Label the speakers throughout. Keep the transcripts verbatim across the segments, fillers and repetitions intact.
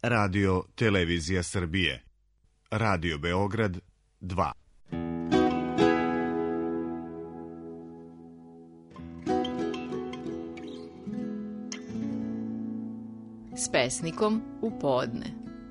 Speaker 1: Radio Televizija Srbije. Radio Beograd dva.
Speaker 2: S pesnikom u podne.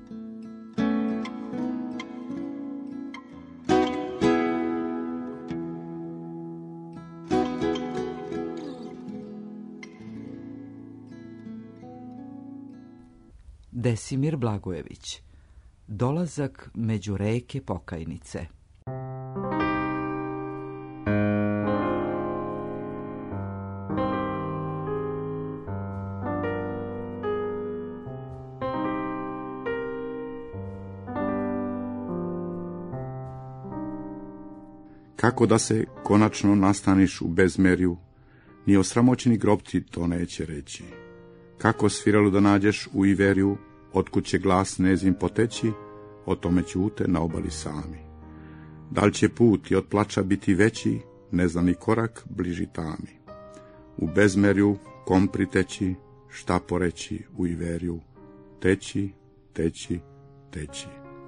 Speaker 3: Desimir Blagojević. Dolazak među reke Pokajnice.
Speaker 4: Kako da se konačno nastaniš u bezmerju, ni osramoćeni grob ti to neće reći. Kako sviralu da nađeš u Iveriju, otkud će glas nezin poteći, o tome ćute na obali sami. Da li će put i od plača biti veći, ne zna ni korak bliži tami. U bezmerju kom priteći, šta poreći u Iveriju, teći, teći, teći.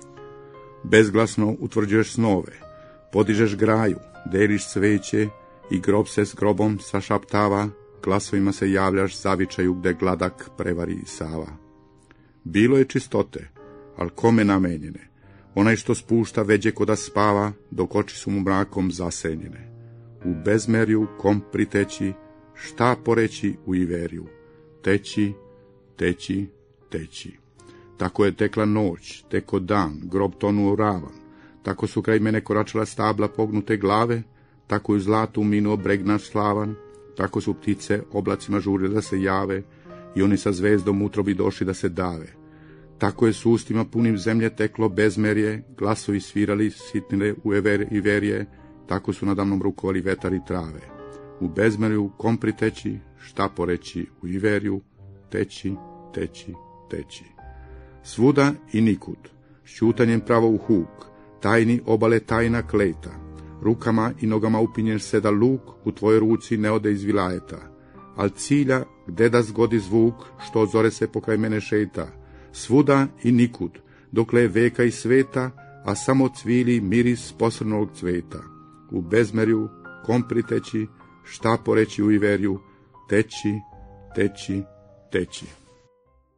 Speaker 4: Bezglasno utvrđuješ snove, podižeš graju, deliš cveće i grob se s grobom sašaptava, glasovima se javljaš zavičaju gde gladak prevari Sava. Bilo je čistote, al kome namenjene, onaj što spušta veđe ko da spava, dok oči su mu mrakom zasenjene. U bezmerju kom priteći, šta poreći u Iveriju, teći, teći, teći. Tako je tekla noć, teko dan, grob tonuo u ravan, tako su kraj mene koračala stabla pognute glave, tako je u zlatu minuo breg naš slavan, tako su ptice oblacima žurile da se jave i oni sa zvezdom utrobi došli da se dave. Tako je s ustima punim zemlje teklo bezmerje, glasovi svirali sitnile u ever, Iverije, tako su nadamnom rukovali vetar i trave. U bezmerju kom priteći, šta poreći u Iveriju, teći, teći, teći. Svuda i nikud, šćutanjem pravo u huk, tajni obale tajna kleta, rukama i nogama upinjen seda luk, u tvojoj ruci ne ode iz vilajeta, al cilja gde da zgodi zvuk, što zore se pokraj mene šeta, svuda i nikud, dokle je veka i sveta, a samo cvili miris posrnulog cveta. U bezmerju kom priteći, šta poreći u Iveriju, teći, teći, teći.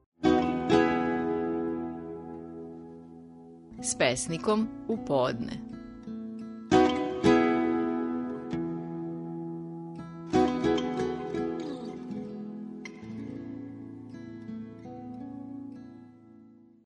Speaker 2: S pesnikom u podne.